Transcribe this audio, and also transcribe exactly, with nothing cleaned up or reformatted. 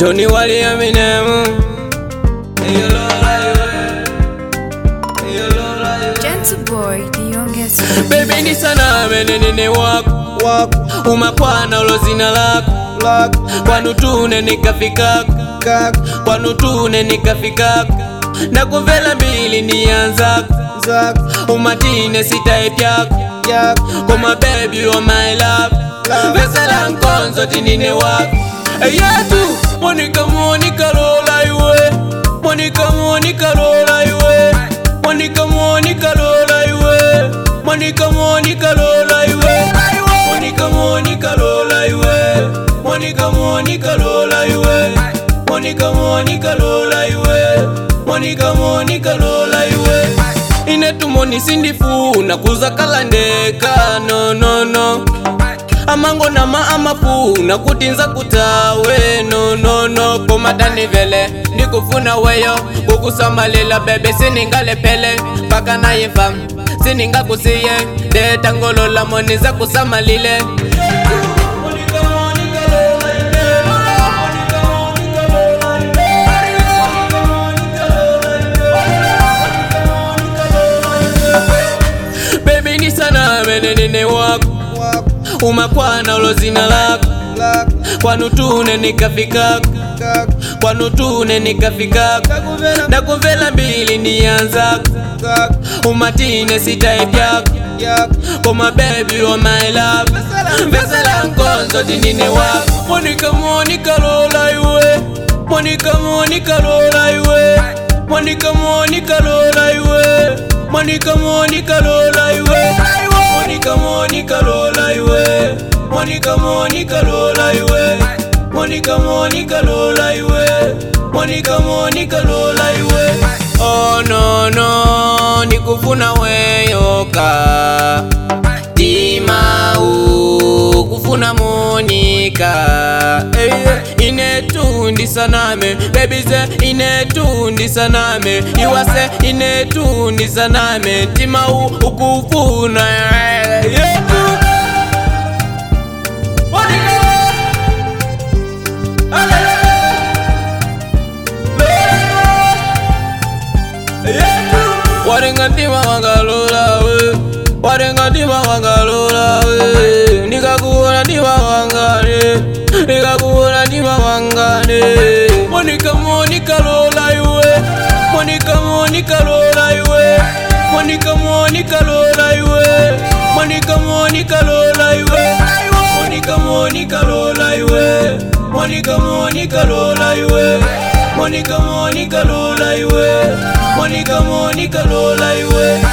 Tony Wally Eminem. Gentle boy, the youngest. Baby ni sana menene wako wako, umakwana ulozina lako lako, kwanu tune nikafika kwanu tune nikafika, na kuvela mbili nianza zako, umatine sitaip yako yako, koma baby you are my love, vesela nkonzo tinine wako yetu. Monica Monica lola iwe, Monica Monica lola iwe, Monica Monica lola iwe, Monica Monica lola iwe, Monica Monica lola iwe, Monica Monica lola iwe, Monica Monica lola iwe, Monica Monica lola iwe. Inetumoni sindifu nakuza kalandeka no no no, amango na maamapu na kutinza kutawe no no no, komatani vele nikufuna weyo kukusamalila bebe siningale pele paka na yefam sininga kusiye de tangolo la moniza kusamalile. Baby ni sana menene wako umakwana ulozina lako kwanu tune nikafika kwanu tune nikafika, na kuvela mbili nianza umatine sitaip yako koma baby you are my love, vesela nkonzo tinine wako. Monica Monica lola iwe, Monica Monica lola iwe, Monica Monica lola iwe, Monica Monica lola iwe, Monica Monica lola iwe, Monica Monica lola iwe, Monica Monica lola iwe, Monica Monica lola iwe. Oh no no, nikufuna weyoka tima u kufuna Monica, hey, inetundi saname baby ze inetundi saname, iwase inetundi saname tima u ukufuna yeah. Warenga tima wangalola we, warenga tima wangalola we, nikakuona tima wangane, nikakuona tima wangane. Monica Monica lola iwe, Monica Monica lola iwe, Monica Monica lola iwe, Monica Monica lola iwe, Monica Monica lola iwe, Monica Monica lola iwe, Monica Monica lola iwe, Monica Monica lola iwe.